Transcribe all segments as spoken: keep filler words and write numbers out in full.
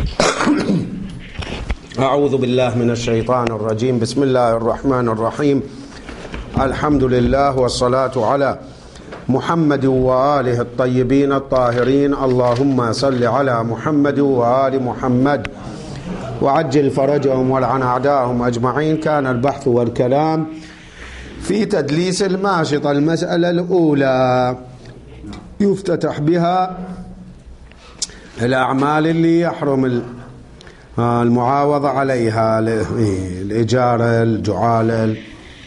أعوذ بالله من الشيطان الرجيم. بسم الله الرحمن الرحيم. الحمد لله والصلاة على محمد وآله الطيبين الطاهرين. اللهم صل على محمد وآل محمد وعجل فرجهم والعن أعداءهم أجمعين. كان البحث والكلام في تدليس الماشطة. المسألة الأولى يفتتح بها الأعمال اللي يحرم المعاوضة عليها، الإجارة، الجعالة.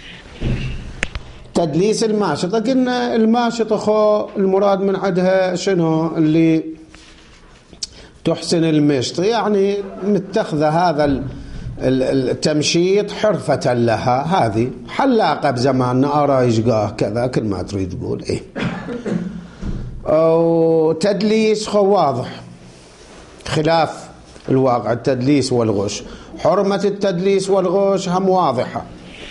تدليس الماشطة، قلنا الماشطة خو المراد من عندها شنو؟ اللي تحسن المشط، يعني متخذة هذا التمشيط حرفة لها. هذه حلاقة بزماننا، أرايش قاه كذا، كل ما تريد تقول إيه. أو تدليس خو واضح خلاف الواقع، التدليس والغش. حرمة التدليس والغش هم واضحة.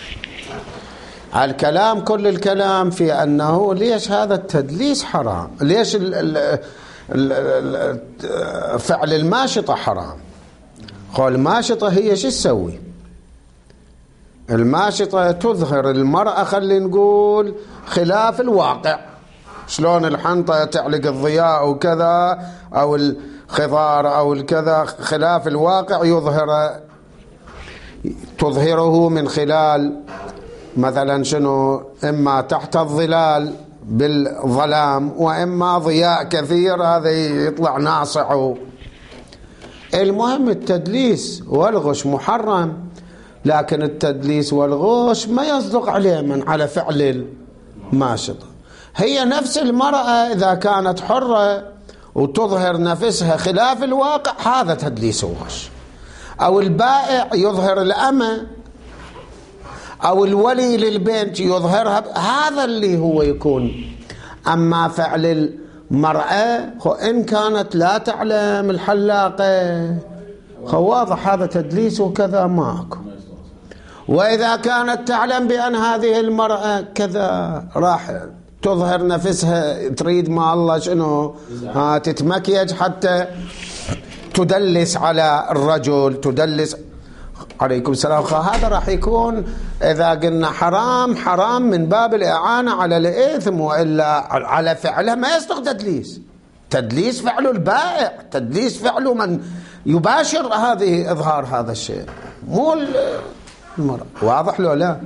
الكلام كل الكلام في أنه ليش هذا التدليس حرام، ليش ال ال ال فعل الماشطة حرام. قال الماشطة هي شو تسوي؟ الماشطة تظهر المرأة، خلي نقول خلاف الواقع. شلون الحنطة تعلق الضياء وكذا، أو الخضار أو الكذا، خلاف الواقع يظهر، تظهره من خلال مثلا شنو؟ إما تحت الظلال بالظلام، وإما ضياء كثير هذا يطلع ناصع. المهم التدليس والغش محرم، لكن التدليس والغش ما يصدق عليه من على فعل الماشطة. هي نفس المرأة إذا كانت حرة وتظهر نفسها خلاف الواقع، هذا تدليس وغش. أو البائع يظهر الأمة، أو الولي للبنت يظهرها، هذا اللي هو يكون. أما فعل المرأة إن كانت لا تعلم الحلاقة، واضح هذا تدليس وكذا ماكو. وإذا كانت تعلم بأن هذه المرأة كذا، راح تظهر نفسها، تريد ما الله شنو، ها تتمكيج حتى تدلس على الرجل، تدلس. عليكم السلام. هذا راح يكون إذا قلنا حرام، حرام من باب الإعانة على الإثم، وإلا على فعله ما يصدق تدليس. تدليس فعله البائع، تدليس فعله من يباشر هذه إظهار هذا الشيء، مو المرأة. واضح له؟ لا.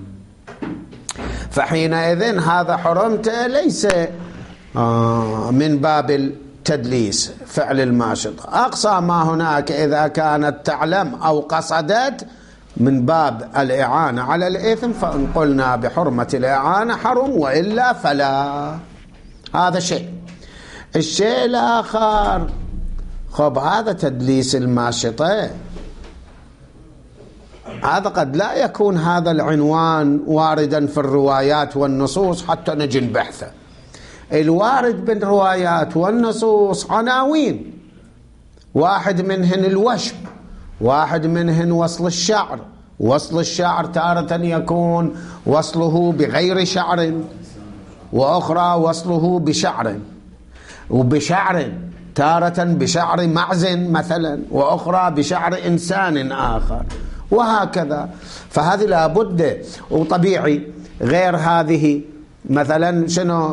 فحينئذ هذا حرمته ليس من باب التدليس فعل الماشط. أقصى ما هناك إذا كانت تعلم أو قصدت من باب الإعانة على الإثم، فإن قلنا بحرمة الإعانة حرم، وإلا فلا. هذا شيء. الشيء الآخر، خب هذا تدليس الماشطة، هذا قد لا يكون هذا العنوان واردا في الروايات والنصوص حتى نجي نبحثه. الوارد بالروايات والنصوص عناوين، واحد منهن الوشم، واحد منهن وصل الشعر. وصل الشعر تارة يكون وصله بغير شعر، وأخرى وصله بشعر، وبشعر تارة بشعر معز مثلا، وأخرى بشعر إنسان آخر، وهكذا. فهذه لابد وطبيعي. غير هذه مثلا شنو؟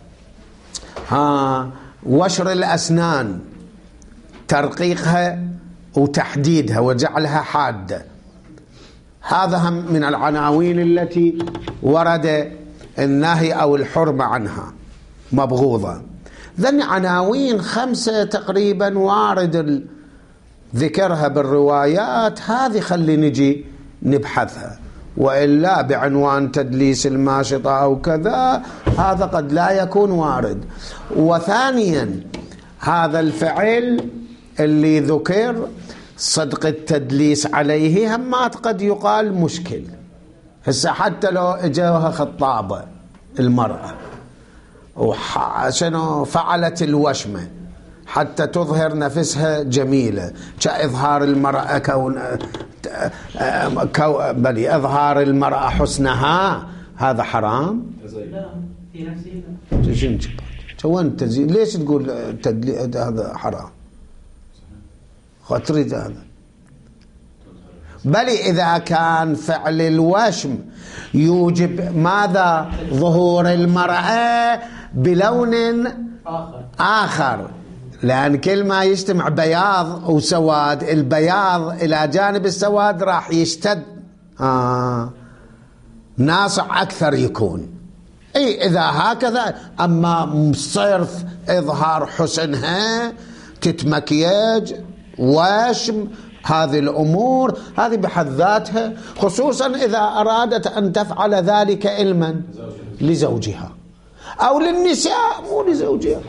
ها وشر الأسنان، ترقيقها وتحديدها وجعلها حادة، هذا هم من العناوين التي ورد النهي أو الحرمة عنها، مبغوضة. ذن عناوين خمسة تقريبا وارد ذكرها بالروايات، هذه خلي نجي نبحثها. وإلا بعنوان تدليس الماشطة أو كذا، هذا قد لا يكون وارد. وثانيا هذا الفعل اللي ذكر صدق التدليس عليه همات قد يقال مشكل. هسه حتى لو اجاها خطابة المرأة وشنو فعلت الوشمة حتى تظهر نفسها جميلة، كإظهار المرأة كون كو بل إظهار المرأة حسنها، هذا حرام؟ لا في نفسه لا. وين تزيين؟ ليش تقول هذا حرام؟ تريد هذا. بل إذا كان فعل الوشم يوجب ماذا؟ ظهور المرأة بلون آخر, آخر. لأن كل ما يجتمع بياض وسواد، البياض إلى جانب السواد راح يشتد آه ناصع أكثر يكون. أي إذا هكذا. أما صرف إظهار حسنها، تتمكيج، وشم، هذه الأمور هذه بحد ذاتها، خصوصا إذا أرادت أن تفعل ذلك علما لزوجها أو للنساء، مو لزوجها،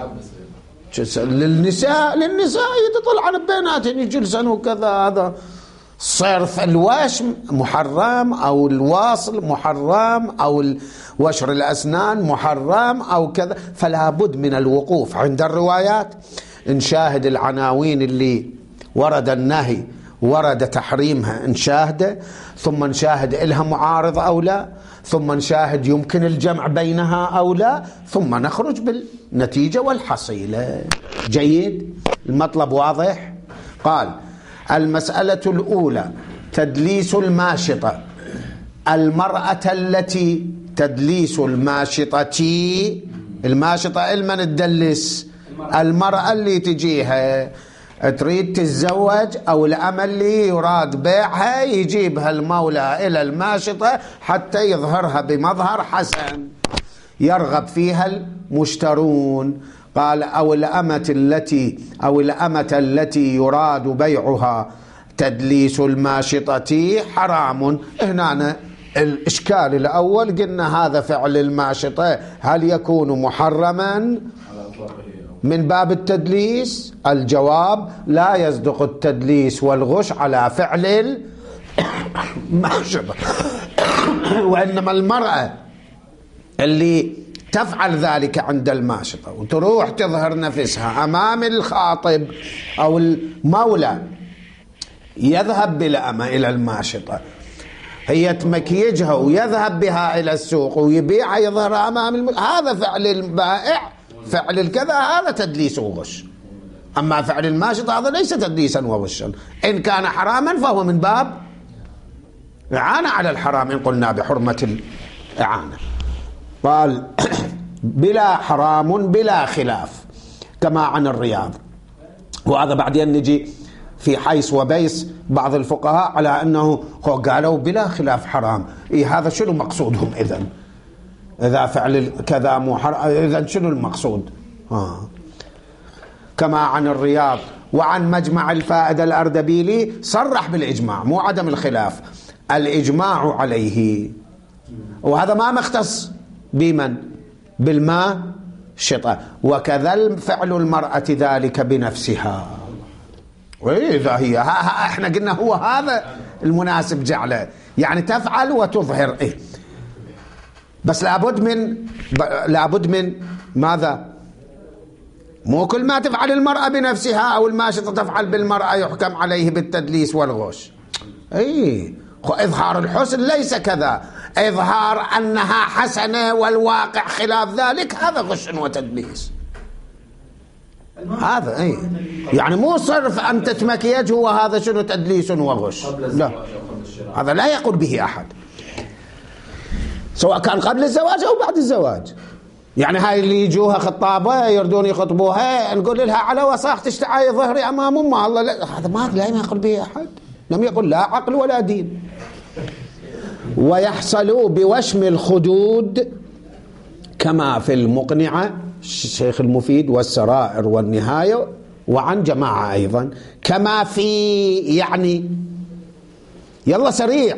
للنساء للنساء يتطلع عن بيناتهم يجلسن وكذا. هذا صرف الوشم محرم، أو الواصل محرم، أو وشر الأسنان محرم، أو كذا. فلا بد من الوقوف عند الروايات، نشاهد العناوين اللي ورد النهي ورد تحريمها، نشاهده، ثم نشاهد إلها معارض أو لا، ثم نشاهد يمكن الجمع بينها أو لا، ثم نخرج بالنتيجة والحصيلة. جيد؟ المطلب واضح؟ قال: المسألة الأولى تدليس الماشطة. المرأة التي تدليس الماشطة، الماشطة المن تدلس؟ المرأة اللي تجيها تريد تتزوج، أو الأمة اللي يراد بيعها، يجيبها المولى إلى الماشطة حتى يظهرها بمظهر حسن يرغب فيها المشترون. قال: أو الأمة التي أو الأمة التي يراد بيعها تدليس الماشطة حرام. هنا الإشكال الأول، قلنا هذا فعل الماشطة هل يكون محرما من باب التدليس؟ الجواب: لا يصدق التدليس والغش على فعل الماشطة. وإنما المرأة اللي تفعل ذلك عند الماشطة وتروح تظهر نفسها أمام الخاطب أو المولى، يذهب بالأمة إلى الماشطة، هي تمكيجها ويذهب بها إلى السوق ويبيعها، يظهر أمام الم... هذا فعل البائع، فعل الكذا، هذا تدليس وغش. أما فعل الماشطة هذا ليس تدليسا وغشا. إن كان حراما فهو من باب إعانة على الحرام، إن قلنا بحرمة الإعانة. قال: بلا حرام بلا خلاف، كما عن الرياض. وهذا بعدين نجي في حيث وبيس بعض الفقهاء على أنه قالوا بلا خلاف حرام. إيه هذا شنو مقصودهم إذن؟ إذا فعل كذا مو حرام، إذن شنو المقصود؟ آه. كما عن الرياض وعن مجمع الفائدة الأردبيلي صرح بالإجماع، مو عدم الخلاف، الإجماع عليه. وهذا ما مختص بمن؟ بالماء شطة. وكذا فعل المرأة ذلك بنفسها. وإذا هي ها ها احنا قلنا هو هذا المناسب جعله، يعني تفعل وتظهر. إيه بس لابد من لابد من ماذا؟ مو كل ما تفعل المرأة بنفسها أو الماشطة تفعل بالمرأة يحكم عليه بالتدليس والغش. إيه إظهار الحسن ليس كذا، إظهار أنها حسنة والواقع خلاف ذلك، هذا غش وتدليس. هذا أي يعني مو صرف أن تتمكيج هو هذا شنو تدليس وغش، لا، هذا لا يقول به أحد، سواء كان قبل الزواج أو بعد الزواج. يعني هاي اللي يجوها خطابة يردون يخطبوها نقول لها على وساختك تعالي ظهري أمام أمها، الله لا، هذا ما لا يقول به أحد، لم يقل لا عقل ولا دين. ويحصل بوشم الخدود كما في المقنعة الشيخ المفيد والسرائر والنهاية، وعن جماعة أيضا كما في، يعني يلا سريع،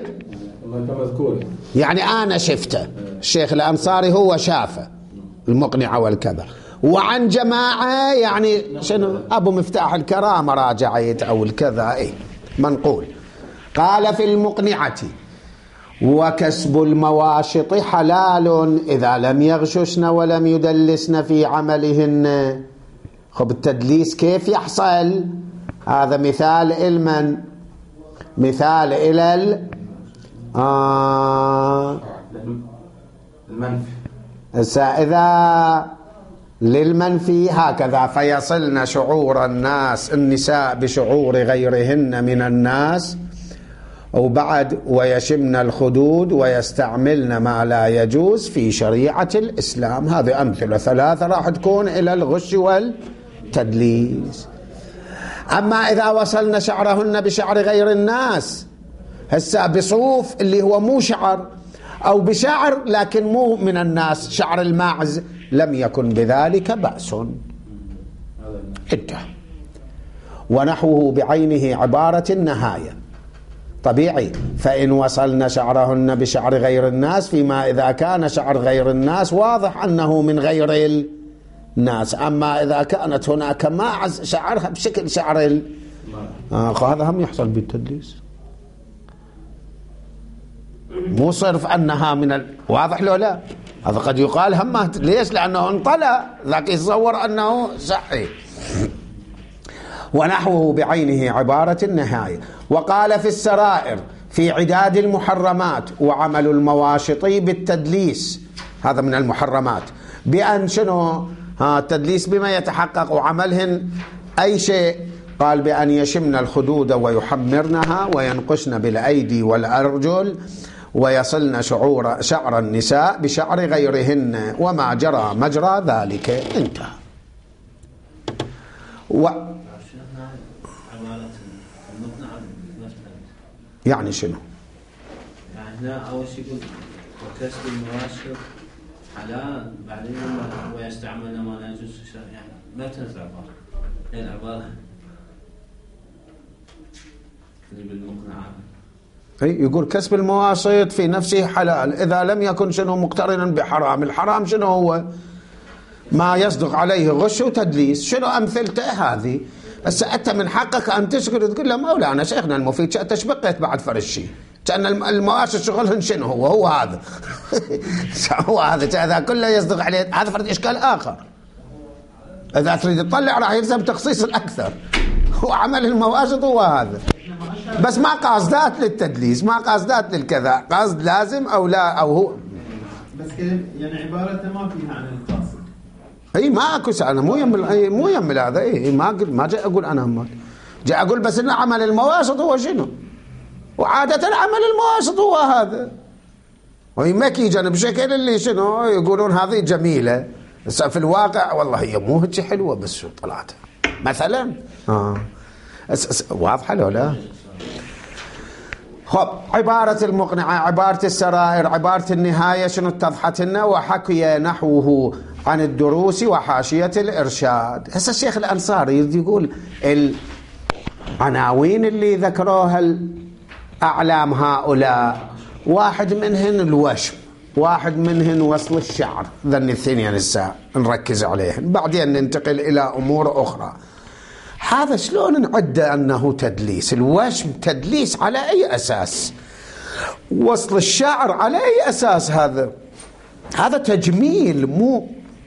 يعني أنا شفته، الشيخ الأنصاري هو شافه المقنعة والكذا، وعن جماعة يعني شنو أبو مفتاح الكرامة راجعيت أو الكذا، إيه منقول. قال في المقنعة: وكسب المواشط حلال إذا لم يغششن ولم يدلسن في عملهن. خب التدليس كيف يحصل؟ هذا مثال المن مثال إلى ال آه المنفي. إذا للمنفي هكذا، فيصلن شعور الناس النساء بشعور غيرهن من الناس، وبعد ويشمن الخدود ويستعملن ما لا يجوز في شريعة الإسلام. هذه أمثلة ثلاثة راح تكون إلى الغش والتدليس. أما إذا وصلنا شعرهن بشعر غير الناس، هسه بصوف اللي هو مو شعر، أو بشعر لكن مو من الناس، شعر الماعز، لم يكن بذلك بأس. انتهى. ونحوه بعينه عبارة النهاية طبيعي. فإن وصلنا شعرهن بشعر غير الناس، فيما إذا كان شعر غير الناس واضح أنه من غير الناس. أما إذا كانت هناك ماعز شعرها بشكل شعر ال... آه هذا هم يحصل بالتدليس، مو صرف أنها من ال... واضح لو لا؟ هذا قد يقال هم. ليش؟ لأنه انطلع ذاك يتصور أنه صحي. ونحوه بعينه عبارة النهاية. وقال في السرائر في عداد المحرمات وعمل المواشطي بالتدليس، هذا من المحرمات، بأن شنو ها التدليس بما يتحقق وعملهن أي شيء. قال بأن يشمن الخدود ويحمرنها وينقشن بالأيدي والأرجل ويصلن شعور شعر النساء بشعر غيرهن وما جرى مجرى ذلك. انتهى. و... يعني شنو؟ يعني هنا أول شيء يقول وكسب المواشط حلال، بعدين ويستعمل ما لا يجوز، يعني لا تنزع عبارة هي العبارة اللي بالمقنعة. اي يقول كسب المواشط في نفسه حلال إذا لم يكن شنو مقترنا بحرام. الحرام شنو هو؟ ما يصدق عليه غش وتدليس. شنو أمثلته هذه؟ بس أنت من حقك أن تشكر تقول له مولانا شيخنا المفيد تشبقت بعد فرشي، كأن المواشط شغلهن شنو هو هو هذا هو هذا هذا كله يصدق عليه. هذا فرد إشكال آخر. إذا تريد تطلع راح يلزم تخصيص الأكثر. هو عمل المواشط هو هذا، بس ما قاصدات للتدليس، ما قاصدات للكذا، قاصد لازم أو لا أو هو بس يعني عبارته ما فيها عن القاصد. اي ما اكو انا مو يم مو يم هذا. اي ما اقول ما جاي اقول انا هم جاي اقول بس ان عمل المواشط هو شنو، وعاده عمل المواشط هو هذا. ويمك يجن بشكل اللي شنو يقولون هذه جميله، بس في الواقع والله هي مو هيك حلوه بس شو طلعت مثلا. اه واضحه لو لا؟ خب عبارة المقنعة، عبارة السرائر، عبارة النهاية شنو اتضحت لنا. وحكي نحوه عن الدروس وحاشية الإرشاد. هسه الشيخ الأنصاري يقول العناوين اللي ذكروها الأعلام هؤلاء، واحد منهن الوشم، واحد منهن وصل الشعر، ذن الاثنين الساعة نركز عليهن، بعدين ننتقل إلى أمور أخرى. هذا شلون نعد أنه تدليس؟ الوشم تدليس على أي أساس؟ وصل الشعر على أي أساس؟ هذا هذا تجميل مو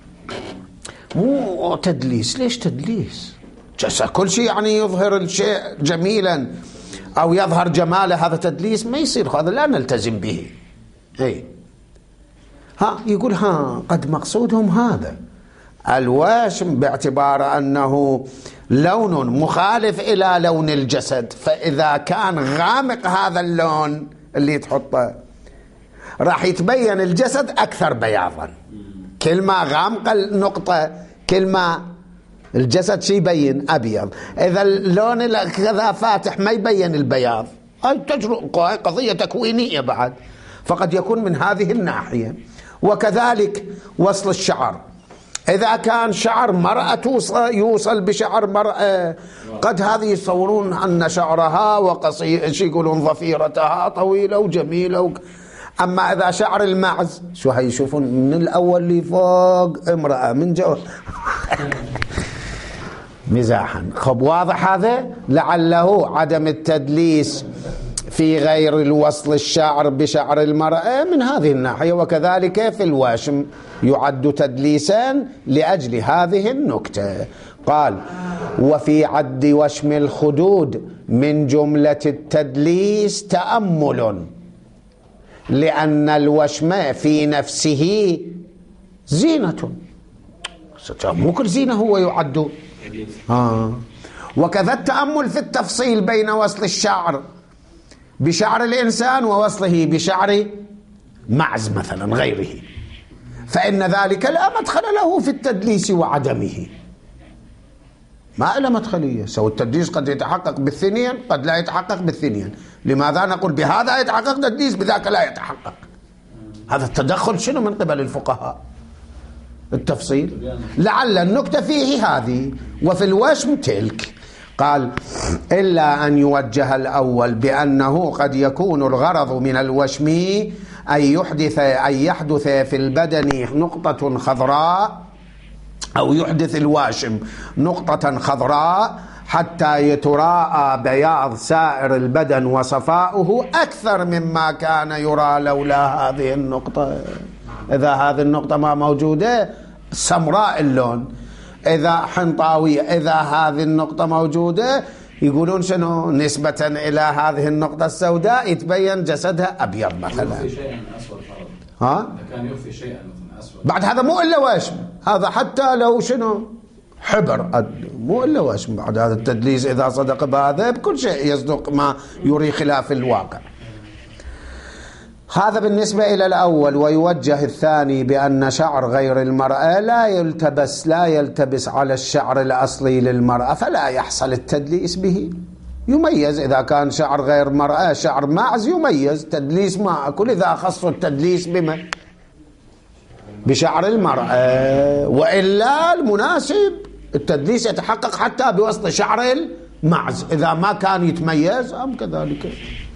مو تدليس. ليش تدليس؟ كل شيء يعني يظهر الشيء جميلا أو يظهر جماله هذا تدليس؟ ما يصير، هذا لا نلتزم به. اي ها يقول ها قد مقصودهم هذا الوشم باعتبار أنه لون مخالف إلى لون الجسد، فإذا كان غامق هذا اللون اللي تحطه راح يتبين الجسد أكثر بياضا. كل ما غامق النقطة كل ما الجسد شي يبين أبيض. إذا اللون كذا فاتح ما يبين البياض. هاي تجربة قضية تكوينية بعد، فقد يكون من هذه الناحية. وكذلك وصل الشعر، إذا كان شعر مرأة يوصل بشعر مرأة، قد هذه يصورون أن شعرها وقصير شي يقولون ضفيرتها طويلة وجميلة و... أما إذا شعر المعز شو هيشوفون من الأول لفوق امرأة من جو مزاحا. خب واضح هذا؟ لعله عدم التدليس في غير الوصل الشعر بشعر المرأة من هذه الناحية. وكذلك في الوشم يعد تدليسا لأجل هذه النكتة. قال وفي عد وشم الخدود من جملة التدليس تأمل، لأن الوشم في نفسه زينة. مو كل زينة هو يعد. آه. وكذا التأمل في التفصيل بين وصل الشعر بشعر الإنسان ووصله بشعر معز مثلا غيره، فإن ذلك لا مدخل له في التدليس وعدمه، ما له مدخلية. سو التدليس قد يتحقق بالثنين قد لا يتحقق بالثنين. لماذا نقول بهذا يتحقق تدليس بذاك لا يتحقق؟ هذا التدخل شنو من قبل الفقهاء؟ التفصيل. لعل النكتة فيه هذه وفي الوشم تلك. قال إلا أن يوجه الأول بأنه قد يكون الغرض من الوشم أن يحدث أن يحدث في البدن نقطة خضراء، أو يحدث الواشم نقطة خضراء حتى يتراءى بياض سائر البدن وصفاؤه أكثر مما كان يرى لولا هذه النقطة. إذا هذه النقطة ما موجودة سمراء اللون، إذا حنطاوية، إذا هذه النقطة موجودة يقولون شنو نسبة إلى هذه النقطة السوداء يتبين جسدها أبيض مثلا. يخفي شيئا أسود فرض. ها؟ كان يخفي شيئا مثلا أسود. بعد هذا مو إلا وشم، هذا حتى لو شنو حبر مو إلا وشم. بعد هذا التدليس إذا صدق بهذا بكل شيء يصدق ما يري خلاف الواقع. هذا بالنسبة إلى الأول. ويوجه الثاني بأن شعر غير المرأة لا يلتبس لا يلتبس على الشعر الأصلي للمرأة، فلا يحصل التدليس به. يميز إذا كان شعر غير مرأة شعر معز يميز، تدليس ما أكل إذا خصوا التدليس بما بشعر المرأة، وإلا المناسب التدليس يتحقق حتى بوسط شعر المعز إذا ما كان يتميز أم كذلك.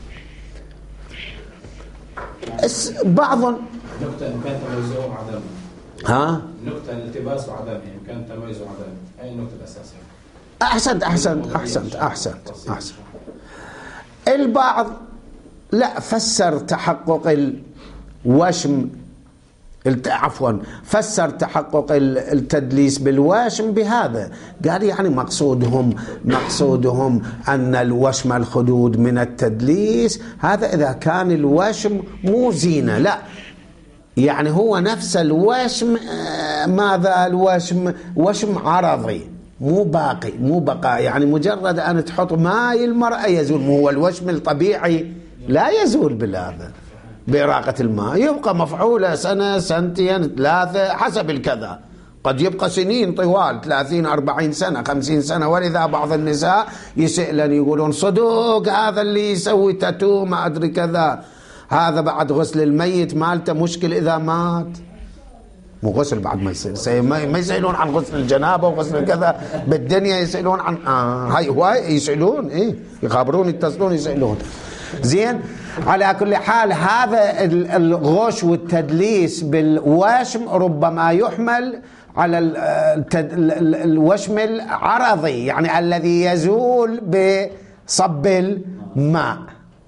بعض نقطة إمكان تميزه وعدمه. ها؟ نقطة الالتباس وعدمه إمكان تميزه وعدمه. أي النقطة الأساسية؟ أحسنت أحسنت أحسنت أحسنت أحسنت. البعض لا فسر تحقق الوشم عفوا فسر تحقق التدليس بالوشم بهذا، قال يعني مقصودهم مقصودهم أن الوشم الخدود من التدليس، هذا إذا كان الوشم مو زينة، لا يعني هو نفس الوشم. ماذا الوشم؟ وشم عرضي مو باقي مو بقاء، يعني مجرد أن تحط ماء المرأة يزول. مو هو الوشم الطبيعي لا يزول بالهذا بإراقة الماء، يبقى مفعولة سنة سنتين ثلاثة حسب الكذا، قد يبقى سنين طوال ثلاثين أربعين سنة خمسين سنة. ولذا بعض النساء يسألن يقولون صدوق هذا اللي يسوي تاتو ما أدري كذا، هذا بعد غسل الميت مالته مشكل إذا مات. مو غسل بعد ما يصير، ما يسألون عن غسل الجنابة وغسل كذا بالدنيا، يسألون عن آه هاي هواي يسألون إيه يخابرون يتصلون يسألون. زين، على كل حال هذا الغش والتدليس بالوشم ربما يحمل على الوشم العرضي، يعني الذي يزول بصب الماء،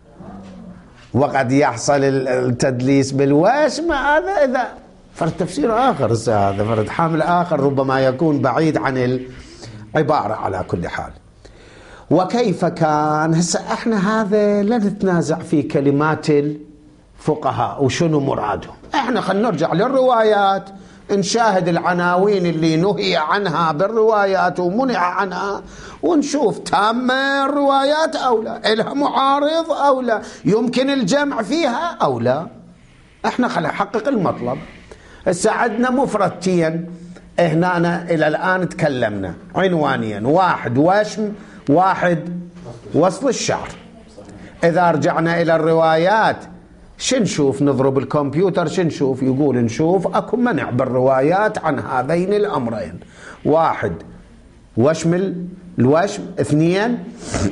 وقد يحصل التدليس بالوشم هذا إذا فرد تفسير آخر، هذا فرد حامل آخر ربما يكون بعيد عن العبارة. على كل حال وكيف كان هسه احنا هذا لا نتنازع في كلمات الفقهاء وشنو مرادهم، احنا خلينا نرجع للروايات نشاهد العناوين اللي نهي عنها بالروايات ومنع عنها ونشوف تامة الروايات أو لا، إلها معارض أو لا، يمكن الجمع فيها أو لا. احنا خلينا نحقق المطلب. هسه عندنا مفردتين هنا إلى الآن تكلمنا عنوانيا، واحد وشم واحد وصل الشعر. إذا رجعنا إلى الروايات شنشوف؟ نضرب الكمبيوتر شنشوف؟ يقول نشوف أكو منع بالروايات عن هذين الأمرين، واحد وشم الوشم، اثنين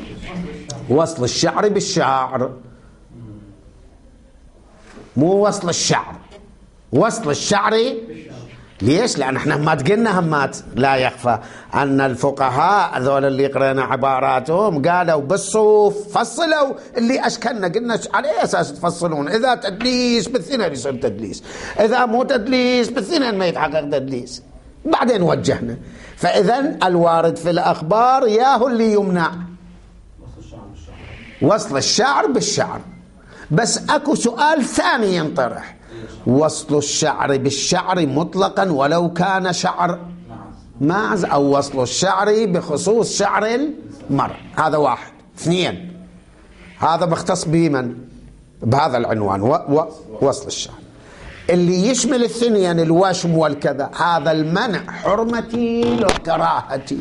وصل الشعر بالشعر. مو وصل الشعر، وصل الشعر. ليش؟ لأن احنا همات قلنا همات لا يخفى أن الفقهاء ذول اللي قرأنا عباراتهم قالوا بالصوف فصلوا اللي أشكلنا، قلنا على أي أساس تفصلون؟ إذا تدليس بالثنين يصير تدليس، إذا مو تدليس بالثنين ما يتحقق تدليس. بعدين وجهنا، فإذا الوارد في الأخبار ياهو اللي يمنع وصل الشعر بالشعر. بس أكو سؤال ثاني ينطرح، وصل الشعر بالشعر مطلقا ولو كان شعر ماعز أو وصل الشعر بخصوص شعر المرء. هذا واحد. اثنين، هذا مختص بمن؟ بهذا العنوان و... و... وصل الشعر. اللي يشمل الثنين الوشم والكذا، هذا المنع حرمتي وكراهتي،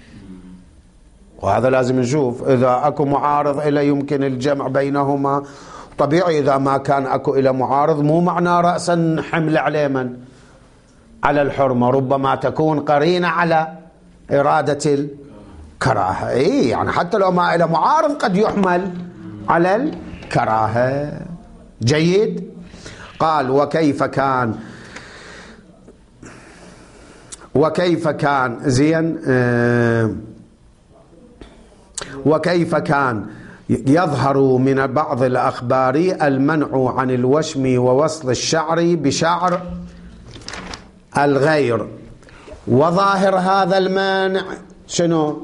وهذا لازم نشوف إذا أكو معارض إلى يمكن الجمع بينهما. طبيعي إذا ما كان أكو إلى معارض مو معنى رأسا حمل عليه من؟ على الحرمة، ربما تكون قرينة على إرادة الكراهة. إيه يعني حتى لو ما إلى معارض قد يحمل على الكراهة. جيد. قال وكيف كان وكيف كان زين آه وكيف كان يظهر من بعض الأخبار المنع عن الوشم ووصل الشعر بشعر الغير، وظاهر هذا المنع شنو؟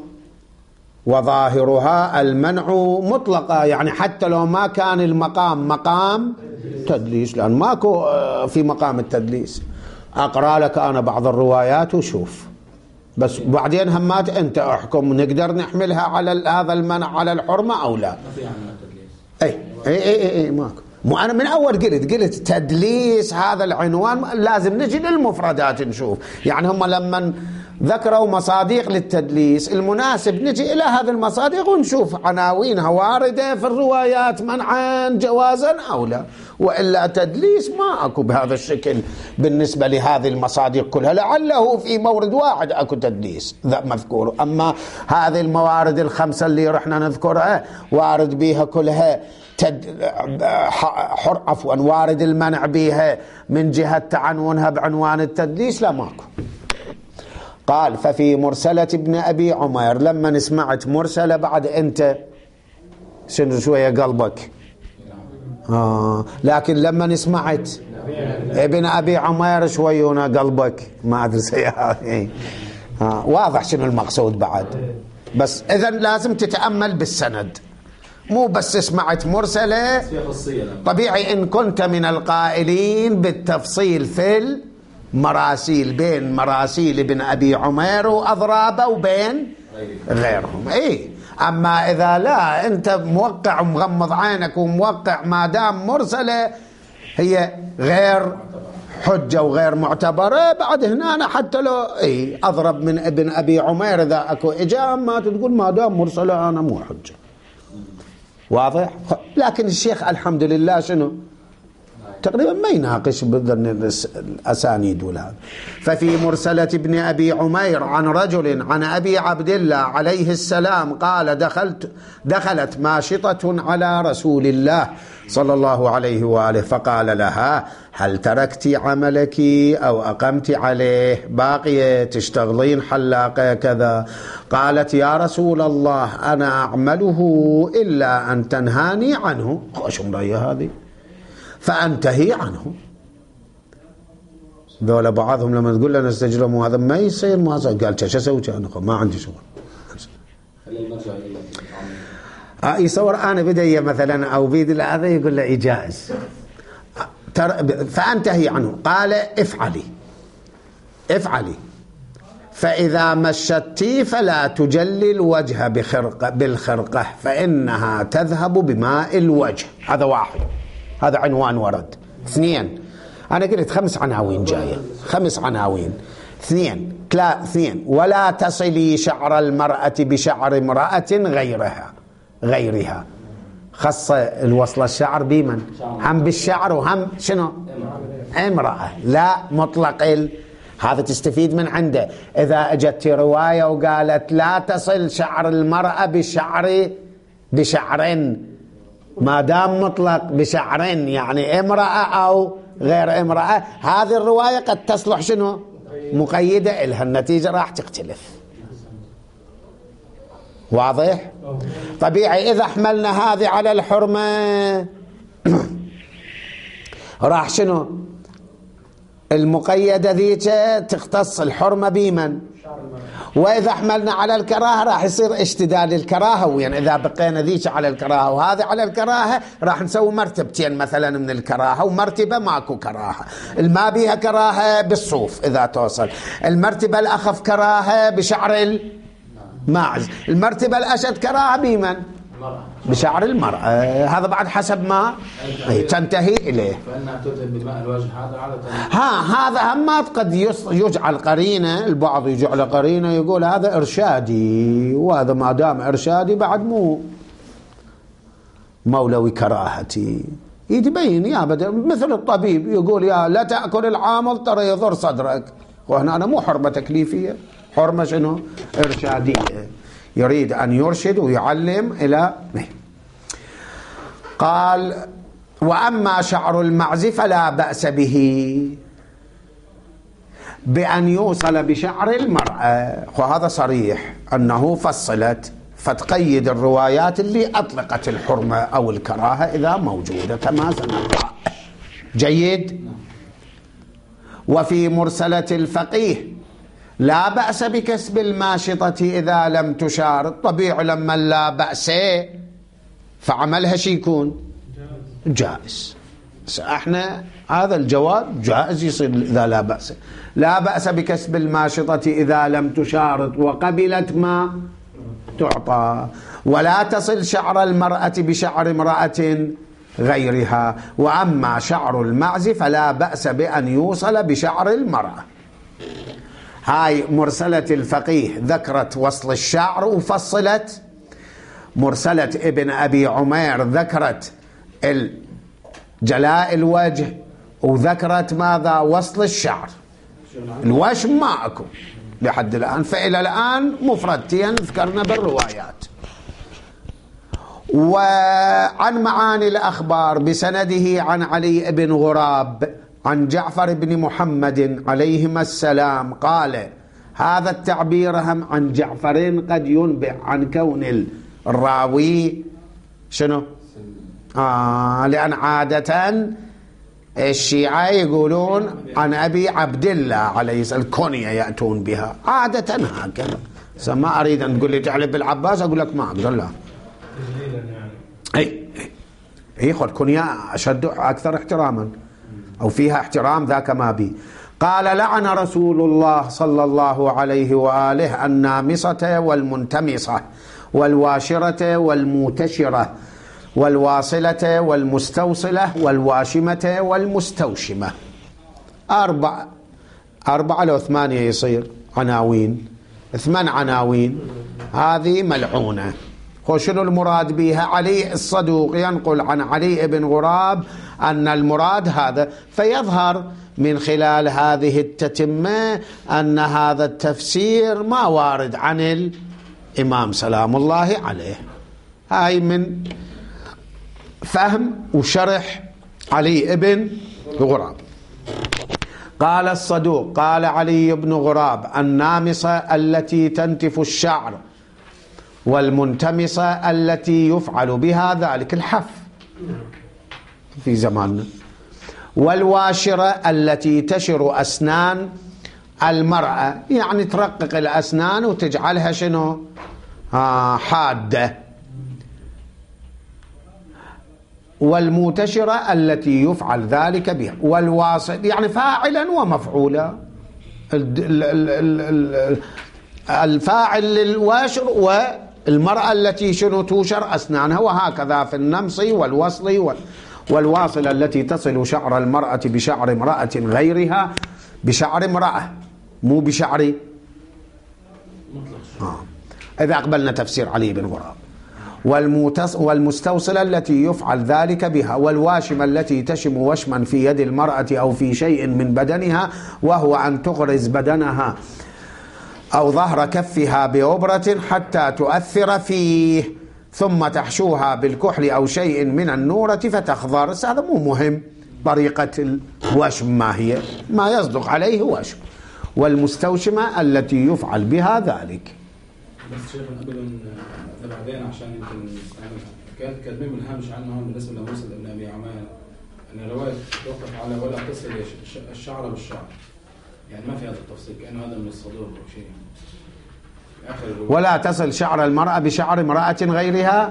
وظاهرها المنع مطلقة، يعني حتى لو ما كان المقام مقام تدليس، لأن ماكو في مقام التدليس. أقرأ لك أنا بعض الروايات وشوف، بس بعدين همات أنت أحكم نقدر نحملها على هذا المنع على الحرمة أو لا. أي أي أي أي ماكو. مو أنا من أول قلت قلت تدليس هذا العنوان لازم نجي للمفردات نشوف، يعني هم لما ذكروا مصادق للتدليس المناسب نجي إلى هذه المصادق ونشوف عناوينها واردة في الروايات منعا جوازا أو لا، وإلا تدليس ما أكو بهذا الشكل بالنسبة لهذه المصادق كلها، لعله في مورد واحد أكو تدليس ذا مذكور، أما هذه الموارد الخمسة اللي رحنا نذكرها وارد بيها كلها تد... حر عفوا وارد المنع بيها من جهة تعنونها بعنوان التدليس لا ماكو. قال ففي مرسلة ابن أبي عمير، لما سمعت مرسلة بعد أنت شنو شوية قلبك آه. لكن لما سمعت ابن أبي عمير شوية قلبك ما أدري سيئة آه. واضح شنو المقصود بعد، بس إذن لازم تتأمل بالسند، مو بس سمعت مرسلة. طبيعي إن كنت من القائلين بالتفصيل في مراسيل بين مراسيل ابن أبي عمير وأضرابه وبين غيرهم. إيه أما إذا لا أنت موقع ومغمض عينك وموقع ما دام مرسلة هي غير حجة وغير معتبرة، بعد هنا حتى لو إيه أضرب من ابن أبي عمير إذا أكو إجام ما تقول ما دام مرسلة أنا مو حجة. واضح؟ لكن الشيخ الحمد لله شنو تقريبا ما يناقش الأسانيد ولا. ففي مرسلة ابن أبي عمير عن رجل عن أبي عبد الله عليه السلام قال دخلت دخلت ماشطة على رسول الله صلى الله عليه وآله فقال لها هل تركت عملك أو أقمت عليه باقية تشتغلين حلاقة كذا؟ قالت يا رسول الله أنا أعمله إلا أن تنهاني عنه. خوش مرأي هذه فأنتهي عنه. ذولا بعضهم لما تقول لنا استجرم هذا ما يصير ما صار، قال شو اسوي انا ما عندي شغل. آه يصور انا بدي مثلا او بيد هذا يقول له جائز فأنتهي عنه. قال افعلي افعلي فإذا مشتي فلا تجلي الوجه بخرقة بالخرقة فإنها تذهب بماء الوجه. هذا واحد، هذا عنوان ورد. اثنين، أنا قلت خمس عناوين جاية، خمس عناوين. اثنين لا اثنين ولا تصلي شعر المرأة بشعر امرأة غيرها غيرها. خص الوصل الشعر بمن؟ هم بالشعر وهم شنو؟ امرأة، لا مطلق ال... هذا تستفيد من عنده. إذا أجت رواية وقالت لا تصل شعر المرأة بشعر بشعر، ما دام مطلق بشعر يعني امرأة أو غير امرأة، هذه الرواية قد تصلح شنو؟ مقيدة إلها، النتيجة راح تختلف. واضح؟ طبيعي إذا حملنا هذه على الحرمة راح شنو؟ المقيدة ذيك تختص الحرمة بمن؟ وإذا حملنا على الكراهة راح يصير اشتداد الكراهة، وين إذا بقينا ذيك على الكراهة وهذا على الكراهة راح نسوي مرتبتين مثلا من الكراهة، ومرتبة ماكو كراهة. الما بيها كراهة بالصوف إذا توصل، المرتبة الأخف كراهة بشعر الماعز، المرتبة الأشد كراهة بمن؟ بشعر المرأة. هذا بعد حسب ما تنتهي إليه. فإنها تذهب بالماء الواجه هذا عادة. ها هذا همات قد يجعل قرينة، البعض يجعل قرينة يقول هذا إرشادي، وهذا ما دام إرشادي بعد مو مولوي كراهتي، يتبين يا بدل مثل الطبيب يقول يا لا تأكل العامل ترى يضر صدرك، وهنا أنا مو حرمة تكليفية، حرمة شنو؟ إرشادية، يريد أن يرشد ويعلم إلى. قال وأما شعر المعز فلا بأس به بأن يوصل بشعر المرأة، وهذا صريح أنه فصلت، فتقيد الروايات اللي أطلقت الحرمة أو الكراهة إذا موجودة كما سنقرأ. جيد. وفي مرسلة الفقيه لا بأس بكسب الماشطة إذا لم تشار، الطبيعي لما لا بأس فعملها شي يكون جائز. احنا هذا الجواب جائز يصير إذا لا بأس. لا بأس بكسب الماشطة إذا لم تشارط وقبلت ما تعطى، ولا تصل شعر المرأة بشعر امرأة غيرها. وأما شعر المعز فلا بأس بأن يوصل بشعر المرأة. هاي مرسلة الفقيه ذكرت وصل الشعر وفصلت، مرسلة ابن أبي عمير ذكرت جلاء الوجه وذكرت ماذا؟ وصل الشعر. الوشم ما أكو لحد الآن، فإلى الآن مفردتين ذكرنا بالروايات. وعن معاني الأخبار بسنده عن علي بن غراب عن جعفر بن محمد عليهما السلام قال، هذا التعبير هم عن جعفر قد ينبئ عن كون الراوي شنو؟ آه لأن عادة الشيعة يقولون عن أبي عبد الله عليه السلام، الكنية يأتون بها عادة هكذا. ما أريد أن تقول لي تعلب بالعباس أقول لك ما أقدر، لا اي اي خذ كنية أشد أكثر احتراما أو فيها احترام ذاك ما بي. قال لعن رسول الله صلى الله عليه وآله النامصة والمنتمصة والواشرة والموتشرة والواصلة والمستوصلة والواشمة والمستوشمة. أربع أربعة لو ثمانية يصير عناوين، ثمان عناوين، هذه ملعونة. وشنو المراد بها؟ علي الصدوق ينقل عن علي بن غراب أن المراد هذا، فيظهر من خلال هذه التتمة أن هذا التفسير ما وارد عن الإمام سلام الله عليه. هاي من فهم وشرح علي بن غراب. قال الصدوق قال علي بن غراب النامصة التي تنتف الشعر، والمنتمصة التي يفعل بها ذلك الحف في زماننا، والواشرة التي تشر أسنان المرأة، يعني ترقق الأسنان وتجعلها شنو؟ آه حادة. والموتشرة التي يفعل ذلك بها، والواصل يعني فاعلا ومفعولا، الفاعل للواشر والمرأة التي شنو توشر أسنانها، وهكذا في النمص والوصل والواصل التي تصل شعر المرأة بشعر امرأة غيرها، بشعر امرأة مو بشعر آه. إذا أقبلنا تفسير علي بن غراب. والمستوصلة التي يفعل ذلك بها، والواشمة التي تشم وشما في يد المرأة أو في شيء من بدنها، وهو أن تغرز بدنها أو ظهر كفها بأبرة حتى تؤثر فيه، ثم تحشوها بالكحل أو شيء من النورة فتخضر. هذا مو مهم طريقة الوشم ما هي، ما يصدق عليه وشم. والمستوشمة التي يفعل بها ذلك. بس شيخ قبل بعدين عشان يمكن كانت كلمة من الهامش عنه هون بالنسبة لمرسل ابن أبي عمان أن الرواية توقف على ولا تصل الشعر بالشعر، يعني ما في هذا التفصيل، كأنه هذا من الصدور أو شيء. ولا تصل شعر المرأة بشعر امرأة غيرها.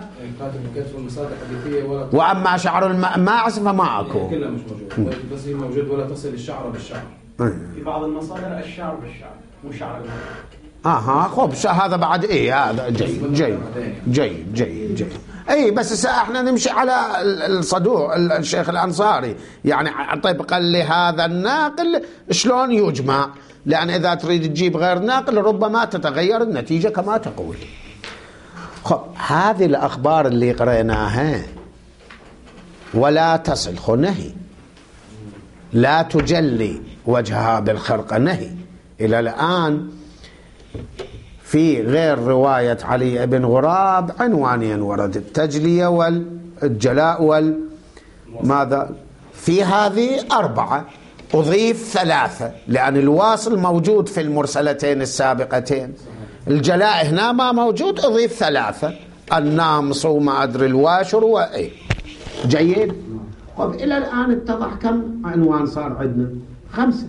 وأما شعر الماعز فما أكو. كلها مش موجود، بس هي موجود ولا تصل الشعر بالشعر. في بعض المصادر الشعر بالشعر مو شعر المرأة. اها خب هذا بعد ايه هذا جيد جيد جيد جيد جيد اي بس احنا نمشي على الصدوق الشيخ الانصاري يعني طبقا لهذا الناقل شلون يجمع، لان اذا تريد تجيب غير ناقل ربما تتغير النتيجه كما تقول. خب هذه الاخبار اللي قرأناها ولا تصل خو نهي، لا تجلي وجهها بالخرقه نهي. الى الان في غير رواية علي بن غراب عنوانين ورد، التجلية والجلاء والماذا. في هذه أربعة، أضيف ثلاثة لأن الواصل موجود في المرسلتين السابقتين، الجلاء هنا ما موجود، أضيف ثلاثة، النامص وما أدري الواشر وإيه. جيد. طب إلى الآن اتضح كم عنوان صار عندنا؟ خمسة.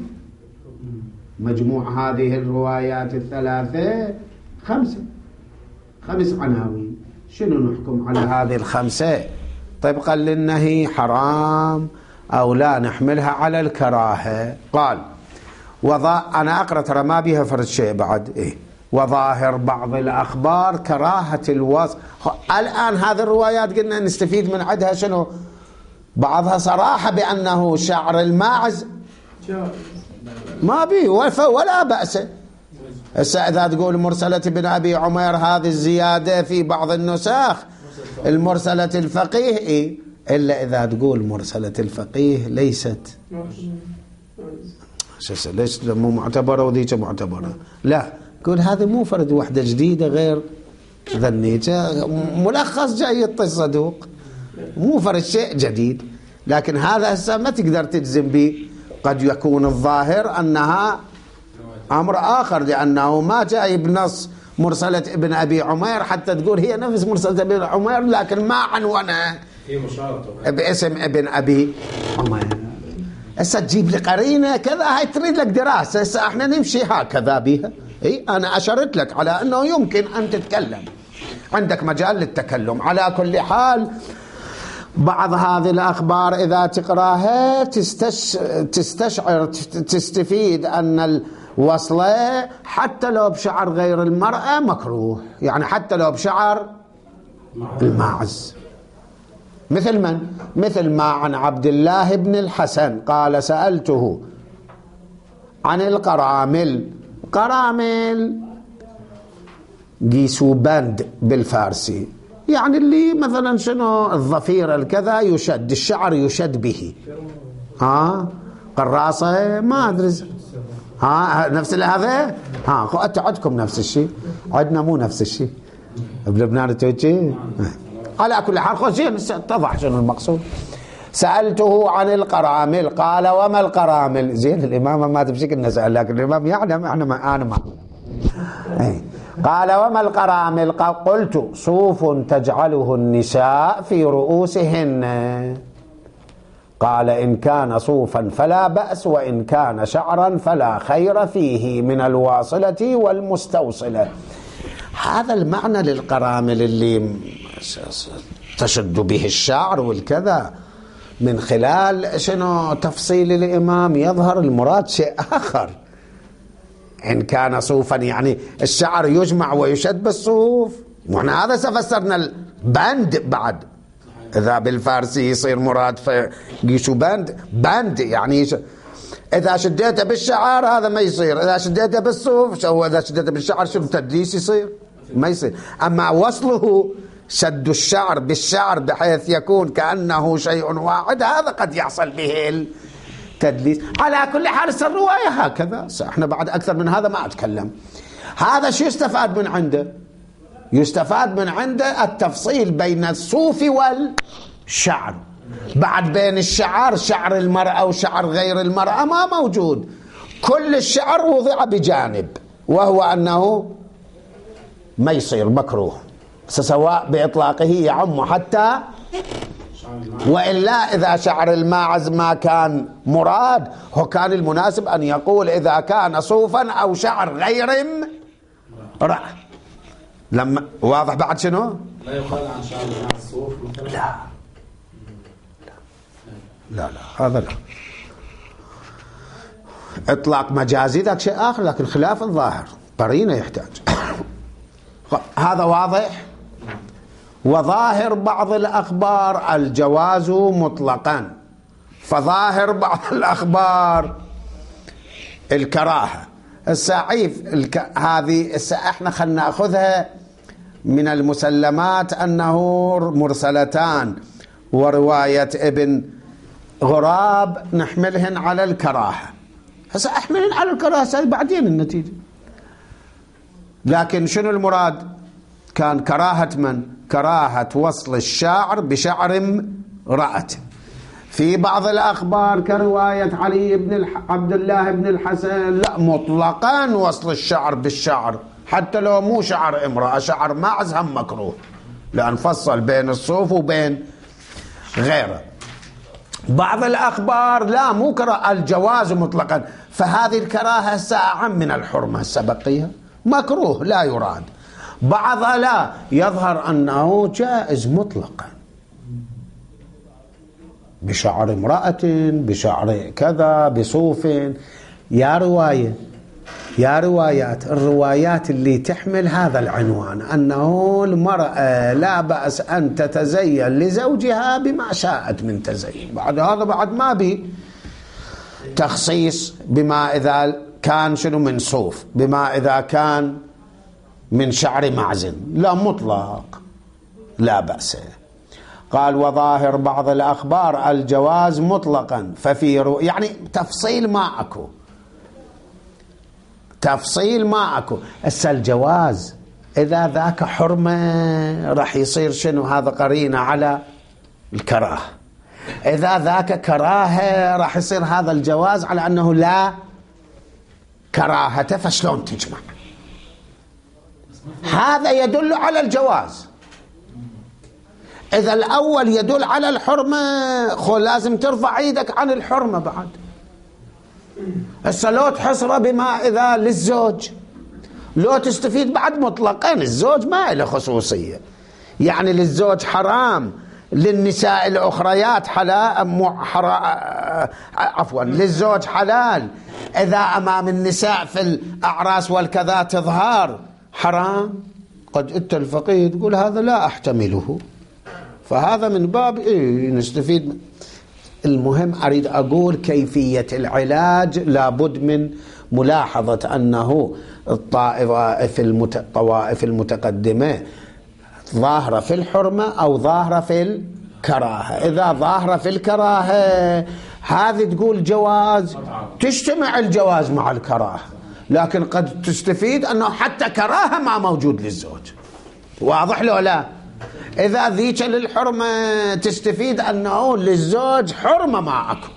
مجموع هذه الروايات الثلاثة خمسة، خمس عناوين. شنو نحكم على هذه الخمسة طبقا للنهي حرام أو لا نحملها على الكراهة؟ قال وضع أنا أقرأ ترى ما بيها فرد شيء بعد إيه. وظاهر بعض الأخبار كراهة الوصف. الآن هذه الروايات قلنا نستفيد من عدها شنو؟ بعضها صراحة بأنه شعر الماعز ما بيه ولا بأس. هسه إذا تقول مرسلة ابن أبي عمير هذه الزيادة في بعض النساخ المرسلة الفقيه إيه؟ إلا إذا تقول مرسلة الفقيه ليست ليش مو معتبرة وذيك معتبرة، لا قول هذه مو فرد وحدة جديدة غير ذنيته ملخص جاي الصدوق مو فرد شيء جديد. لكن هذا هسه ما تقدر تجزم به، قد يكون الظاهر أنها أمر آخر لأنه ما جاي بنص مرسلة ابن أبي عمير حتى تقول هي نفس مرسلة ابن عمير لكن ما عنونها باسم ابن أبي عمير. هسه تجيب لي قرينة كذا هاي تريد لك دراسة. هسه احنا نمشي هكذا بها. اي أنا أشرت لك على أنه يمكن أن تتكلم، عندك مجال للتكلم. على كل حال بعض هذه الأخبار إذا تقراها تستش... تستشعر تستفيد أن الوصلة حتى لو بشعر غير المرأة مكروه، يعني حتى لو بشعر الماعز. مثل من؟ مثل ما عن عبد الله بن الحسن قال سألته عن القرامل. قرامل قيسوا بند بالفارسي، يعني اللي مثلا شنو الظفير الكذا يشد الشعر يشد به. ها قراصة ما أدري ها نفس هذا. ها أنتوا عندكم نفس الشيء، عندنا مو نفس الشيء بلبنان توجي. على كل حال خذين اتضح شنو المقصود. سألته عن القرامل قال وما القرامل. زين الإمام ما تمسك نسأل لكن الإمام يعلم احنا ما أنا ما ايه. قال وما القرامل قلت صوف تجعله النساء في رؤوسهن. قال إن كان صوفا فلا بأس وإن كان شعرا فلا خير فيه من الواصلة والمستوصلة. هذا المعنى للقرامل اللي تشد به الشعر والكذا. من خلال شنو تفصيل الإمام يظهر المراد شيء آخر. إن كان صوفا يعني الشعر يجمع ويشد بالصوف، وإحنا هذا سفسرنا البند بعد. إذا بالفارسي يصير مراد فيقيسوا بند بند يعني إذا شديته بالشعر هذا ما يصير، إذا شديته بالصوف أو إذا شديته بالشعر شنو تدليس يصير ما يصير. أما وصله شد الشعر بالشعر بحيث يكون كأنه شيء واحد هذا قد يحصل به التدليس. على كل حال الرواية هكذا. احنا بعد أكثر من هذا ما أتكلم. هذا شو يستفاد من عنده؟ يستفاد من عنده التفصيل بين الصوف والشعر. بعد بين الشعر شعر المرأة وشعر غير المرأة ما موجود، كل الشعر وضع بجانب، وهو أنه ما يصير مكروه سواء بإطلاقه يعم حتى وإلا. إذا شعر الماعز ما كان مراد هو كان المناسب أن يقول إذا كان صوفا أو شعر غير امرأة. لما واضح بعد شنو؟ لا يقال عن شعر مع الصوف مثلا. لا لا لا هذا لا. اطلاق مجازي ذاك شيء اخر، لكن خلاف الظاهر قرينه يحتاج. هذا واضح. وظاهر بعض الاخبار الجواز مطلقا، فظاهر بعض الاخبار الكراهه. السعيف الك... هذه احنا خلنا ناخذها من المسلمات انه مرسلتان، وروايه ابن غراب نحملهن على الكراهه. هسه احملهن على الكراهه بعدين النتيجه. لكن شنو المراد؟ كان كراهه من؟ كراهه وصل الشعر بشعر امرأة. في بعض الأخبار كرواية علي بن الح... عبد الله بن الحسن لا، مطلقا وصل الشعر بالشعر، حتى لو مو شعر امرأة، شعر معز هم مكروه، لأن فصل بين الصوف وبين غيره. بعض الأخبار لا، مو كراهة، الجواز مطلقا. فهذه الكراهة ساعة من الحرمة السبقية، مكروه لا يراد. بعضها لا، يظهر أنه جائز مطلقا، بشعر امرأة، بشعر كذا، بصوف. يا رواية يا روايات الروايات اللي تحمل هذا العنوان أنه المرأة لا بأس أن تتزين لزوجها بما شاءت من تزين، بعد هذا بعد ما بي تخصيص بما إذا كان شنو من صوف، بما إذا كان من شعر معزن، لا مطلق لا بأس. قال وظاهر بعض الأخبار الجواز مطلقا، ففي رو... يعني تفصيل ما أكو، تفصيل ما أكو. هسه الجواز إذا ذاك حرمة راح يصير شنو؟ هذا قرينة على الكراهة. إذا ذاك كراهة راح يصير هذا الجواز على أنه لا كراهة. فشلون تجمع؟ هذا يدل على الجواز. إذا الأول يدل على الحرمة، خو لازم ترفع ايدك عن الحرمة بعد. هسه لو تحصره بما إذا للزوج، لو تستفيد بعد مطلقا. الزوج ما له خصوصية، يعني للزوج حرام، للنساء الأخريات حلال، عفوا للزوج حلال. إذا أمام النساء في الأعراس والكذا تظهر حرام. قد أنت الفقيه تقول هذا لا أحتمله، فهذا من باب إيه نستفيد. المهم أريد أقول كيفية العلاج لابد من ملاحظة أنه الطائف الطوائف المتقدمة ظاهرة في الحرمة أو ظاهرة في الكراهة. إذا ظاهرة في الكراهة هذه تقول جواز، تجتمع الجواز مع الكراهة، لكن قد تستفيد أنه حتى كراهة ما موجود للزوج. واضح لو لا؟ إذا ذيك للحرمة تستفيد أنه للزوج حرمة ما أكو.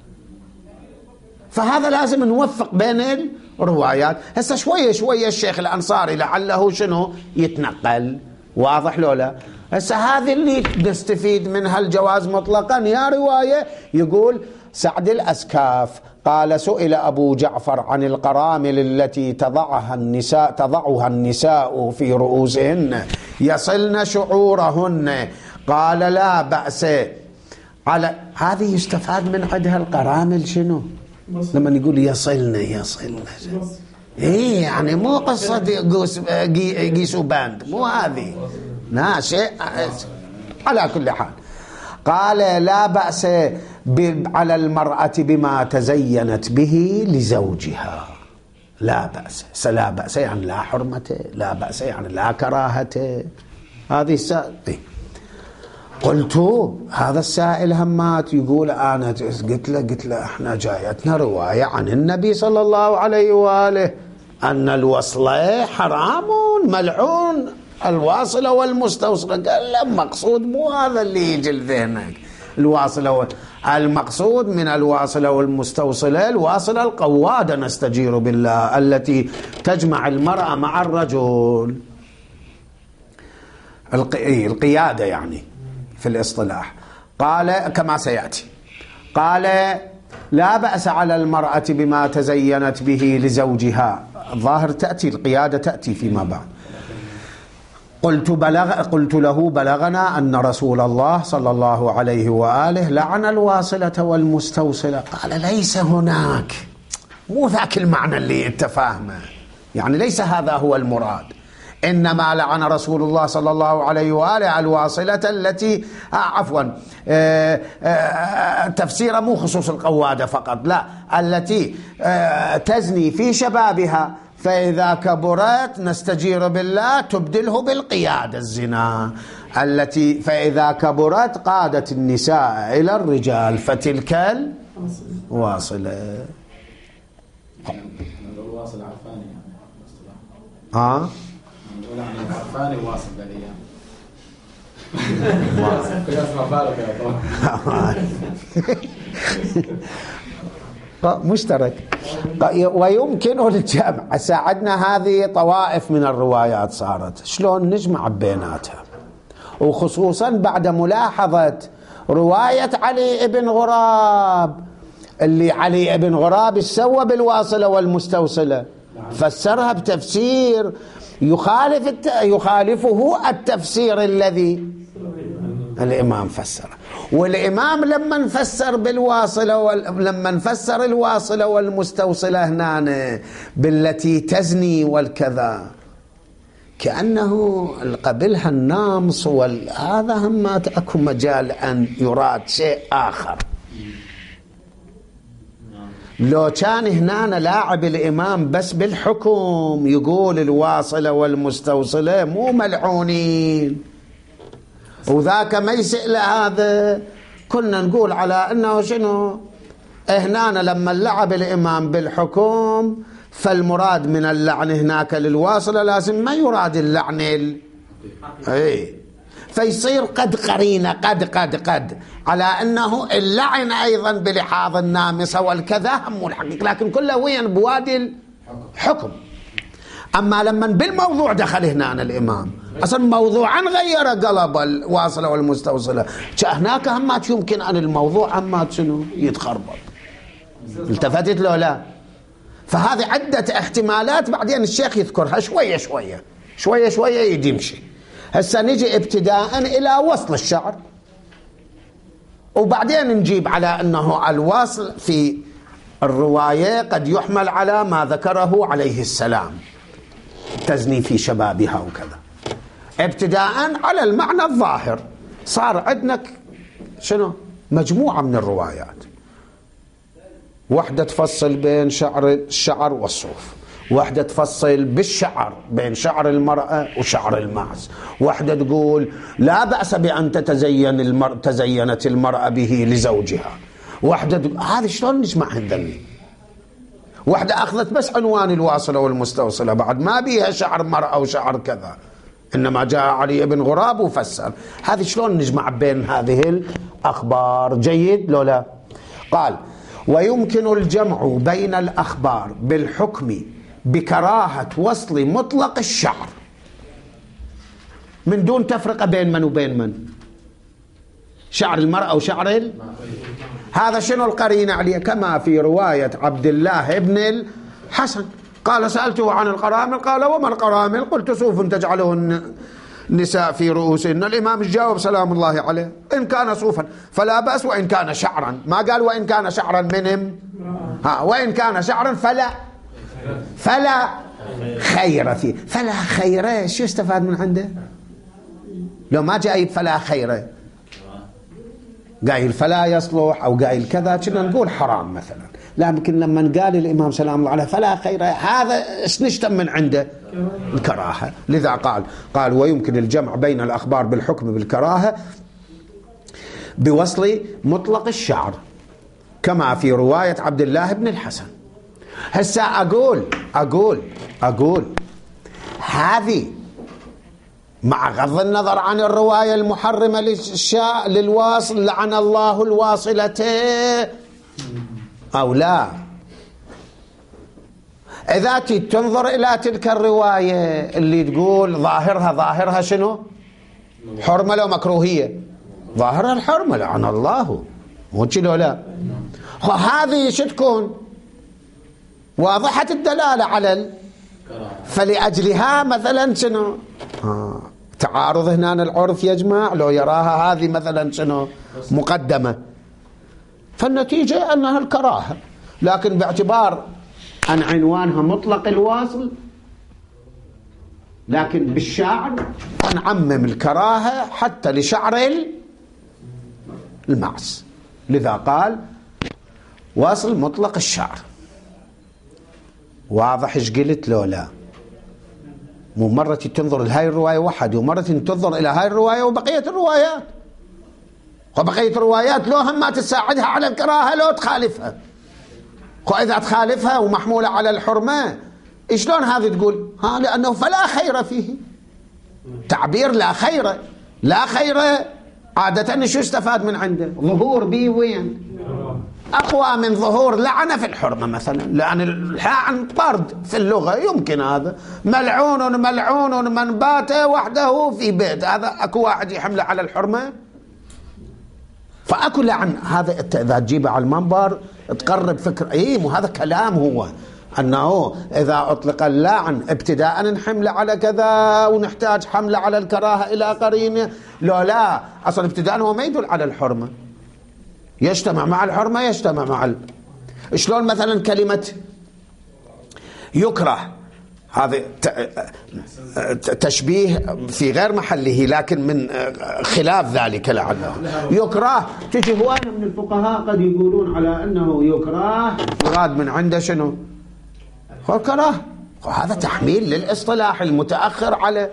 فهذا لازم نوفق بين الروايات. هسه شوية شوية الشيخ الأنصاري لعله شنو يتنقل. واضح لو لا؟ هسه هذه اللي نستفيد منها الجواز مطلقا. يا رواية يقول سعد الأسكاف قال سئل أبو جعفر عن القرامل التي تضعها النساء تضعها النساء في رؤوسهن يصلن شعورهن، قال لا بأس. على هذه يستفاد من عندها القرامل شنو؟ لما يقول يصلن يصلن ايه يعني مو قصة قيسوا باند، مو هذه، لا شيء. على كل حال قال لا بأس على المرأة بما تزينت به لزوجها، لا بأس. لا بأس يعني لا حرمة، لا بأس يعني لا كراهة. هذه السائل. قلت هذا السائل همات يقول أنا قلت له قلت له احنا جايتنا رواية عن النبي صلى الله عليه وآله أن الوصلة حرام ملعون، الواصلة والمستوصلة. قال لا، مقصود مو هذا اللي يجي لذهنك. الواصلة المقصود من الواصلة والمستوصلة الواصلة القوادة نستجير بالله التي تجمع المرأة مع الرجل، القيادة يعني في الاصطلاح. قال كما سيأتي، قال لا بأس على المرأة بما تزينت به لزوجها. الظاهر تأتي القيادة تأتي فيما بعد. قلت, بلغ قلت له بلغنا أن رسول الله صلى الله عليه وآله لعن الواصلة والمستوصلة. قال ليس هناك، مو ذاك المعنى اللي انت فاهمه، يعني ليس هذا هو المراد. إنما لعن رسول الله صلى الله عليه وآله الواصلة التي آه عفوا آه آه تفسير مو خصوص القوادة فقط، لا، التي آه تزني في شبابها فإذا كبرت نستجير بالله تبدله بالقيادة الزنا، التي فإذا كبرت قادت النساء إلى الرجال فتلك الواصلة. الواصل عرفاني يعني ها نقول عن العرفاني واصل بالايام قياس مبارك يا طبعا مشترك. ويمكن الجمع. ساعدنا هذه طوائف من الروايات صارت شلون نجمع بيناتها، وخصوصا بعد ملاحظة رواية علي بن غراب، اللي علي بن غراب سوى بالواصلة والمستوصلة، فسرها بتفسير يخالف الت... يخالفه التفسير الذي الإمام فسره. والإمام لما نفسر بالواصلة وال... لما نفسر الواصلة والمستوصلة هنا بالتي تزني والكذا، كأنه قبلها النامص وهذا هم ما أكو مجال أن يراد شيء آخر. لو كان هنا لاعب الإمام بس بالحكم يقول الواصلة والمستوصلة مو ملعونين، وذاك ما يسأل هذا، كنا نقول على أنه شنو هنا لما لعب الإمام بالحكم فالمراد من اللعن هناك للواصلة لازم ما يراد اللعن ال... اي فيصير قد قرينة قد قد قد على أنه اللعن أيضا بلحاظ النامصة والكذا هم الحقيقة، لكن كله وين بوادي الحكم. أما لما بالموضوع دخل هنا الإمام أصلا موضوعا غير قلب الواصلة والمستوصلة، هناك هم يمكن أن الموضوع هم شنو يتخربط. التفتت له لا؟ فهذه عدة احتمالات بعدين الشيخ يذكرها شوية شوية شوية شوية يمشي. هسه نجي ابتداء إلى وصل الشعر، وبعدين نجيب على أنه الوصل في الرواية قد يحمل على ما ذكره عليه السلام، تزني في شبابها وكذا. ابتداء على المعنى الظاهر صار عندنا شنو مجموعة من الروايات، واحدة تفصل بين شعر الشعر والصوف، واحدة تفصل بالشعر بين شعر المرأة وشعر المعز، واحدة تقول لا بأس بأن تتزين المرأة تزينت المرأة به لزوجها، واحدة تقول هذا شلون نجمع هذني. واحدة أخذت بس عنوان الواصلة والمستوصلة بعد ما بيها شعر مرأة وشعر كذا، إنما جاء علي بن غراب وفسر. هذه شلون نجمع بين هذه الأخبار؟ جيد لو لا؟ قال ويمكن الجمع بين الأخبار بالحكم بكراهة وصل مطلق الشعر من دون تفرقة بين من وبين من، شعر المرأة وشعر ال... هذا شنو القرينة عليه؟ كما في رواية عبد الله بن الحسن قال سألته عن القرامل قال وما القرامل؟ قلت صوف تجعله النساء في رؤوسهن. الإمام جاوب سلام الله عليه إن كان صوفا فلا بأس وإن كان شعرا، ما قال وإن كان شعرا منهم، ها وإن كان شعرا فلا فلا خير فيه. فلا خير شو استفاد من عنده؟ لو ما جاء فلا خير قايل فلا يصلح أو قايل كذا كنا نقول حرام مثلا، لكن لما قال الإمام سلام الله عليه فلا خير هذا ايش نشتم من عنده؟ الكراهة. لذا قال قال ويمكن الجمع بين الأخبار بالحكم بالكراهة بوصل مطلق الشعر كما في رواية عبد الله بن الحسن. هسا أقول أقول أقول هذه مع غض النظر عن الرواية المحرمة للشاء للواصل لعن الله الواصلة أو لا، إذا تنظر إلى تلك الرواية اللي تقول ظاهرها ظاهرها شنو؟ حرمة لو مكروهية؟ ظاهرها الحرمة لعن الله، مو كذا لا؟ هذه شو تكون؟ واضحة الدلالة على ال... فلأجلها مثلا شنو؟ آه. تعارض هنا العرف يجمع لو يراها هذه مثلا شنو مقدمة، فالنتيجة أنها الكراهة، لكن باعتبار أن عنوانها مطلق الواصل، لكن بالشعر نعمم الكراهة حتى لشعر المعز، لذا قال واصل مطلق الشعر. واضح ايش قلت لو لا؟ مو مرة تنظر لهاي الرواية وحد ومرة تنظر إلى هاي الرواية وبقية الروايات، وبقية الروايات لو هم ما تساعدها على الكراهة لو تخالفها، وإذا تخالفها ومحمولة على الحرمة شلون هذه تقول؟ ها لأنه فلا خير فيه، تعبير لا خير، لا خير عادة شو استفاد من عنده؟ ظهور بي وين؟ أقوى من ظهور لعنة في الحرمة مثلا، لأن اللعن طرد في اللغة يمكن هذا، ملعون ملعون من بات وحده في بيت، هذا أكو واحد يحمله على الحرمة؟ فأكو لعن، هذا إذا تجيبه على المنبر تقرب فكر، إيه مو هذا كلام هو أنه إذا أطلق اللعن ابتداء نحمله على كذا ونحتاج حمله على الكراهة إلى قرينه، لو لا أصلا ابتداء هو ما يدل على الحرمة، يجتمع مع الحرمة يجتمع مع ال... شلون مثلا كلمة يكره، هذا تشبيه في غير محله لكن من خلاف ذلك لعله يكره، تجي هواية من الفقهاء قد يقولون على أنه يكره مراد من عنده شنو؟ هو كره، وهذا تحميل للاصطلاح المتأخر على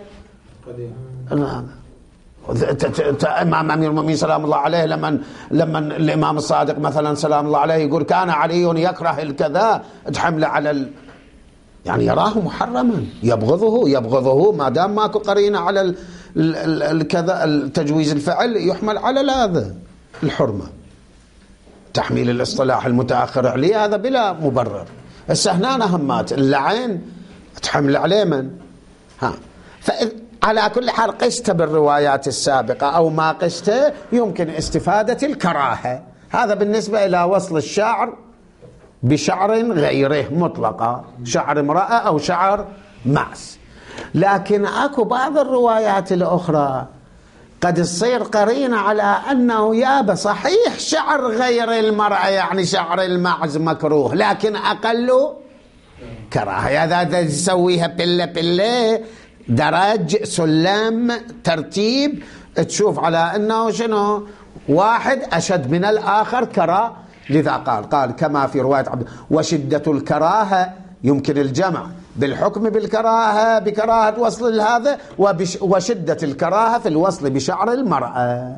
امام امير المؤمنين سلام الله عليه، لما لما الامام الصادق مثلا سلام الله عليه يقول كان علي يكره الكذا، تحمله على ال... يعني يراه محرما، يبغضه يبغضه ما دام ماكو قرينه على ال... ال... الكذا التجويز الفعل يحمل على هذا الحرمه، تحميل الاصطلاح المتاخر عليه هذا بلا مبرر. هسه هنا همات اللعين تحمل عليه من؟ ها فإذ على كل حال قست بالروايات السابقة أو ما قسته يمكن استفادة الكراهة، هذا بالنسبة إلى وصل الشعر بشعر غيره مطلقة، شعر امرأة أو شعر معز. لكن أكو بعض الروايات الأخرى قد تصير قرينة على أنه يابا صحيح شعر غير المرأة يعني شعر المعز مكروه لكن أقل كراهة، هذا تسويها بلة بلة درج سلم ترتيب تشوف على أنه شنو واحد أشد من الآخر كراهة، لذا قال قال كما في رواية عبد وشدة الكراهة يمكن الجمع بالحكم بالكراهة بكراهة وصل هذا وشدة الكراهة في الوصل بشعر المرأة.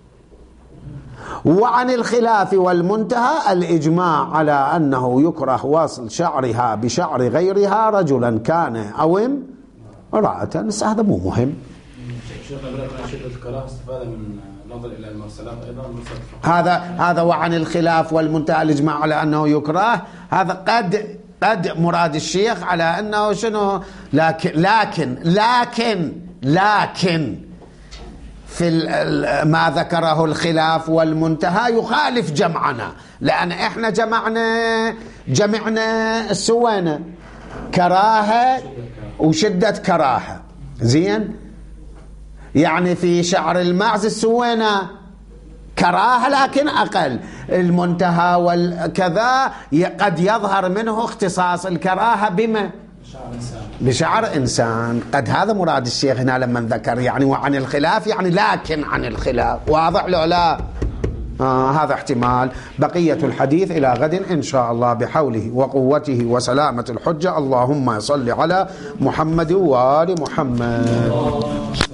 وعن الخلاف والمنتهى الإجماع على أنه يكره وصل شعرها بشعر غيرها رجلا كان أو امرأة. هذا مو مهم. شدة الكراهة استفادة من نظر إلى المرسلات أيضا هذا هذا وعن الخلاف والمنتهى الإجماع على أنه يكره، هذا قد قد مراد الشيخ على أنه شنو، لكن لكن لكن لكن في ما ذكره الخلاف والمنتهى يخالف جمعنا، لأن إحنا جمعنا جمعنا سوينا كراهة وشدة كراهة زين، يعني في شعر المعز سوينا كراهة لكن أقل، المنتهى والكذا قد يظهر منه اختصاص الكراهة بما بشعر إنسان، قد هذا مراد الشيخ هنا لما ذكر يعني وعن الخلاف يعني لكن عن الخلاف، واضح له لا؟ آه هذا احتمال. بقية الحديث إلى غد إن شاء الله بحوله وقوته وسلامة الحجة. اللهم صل على محمد وآل محمد.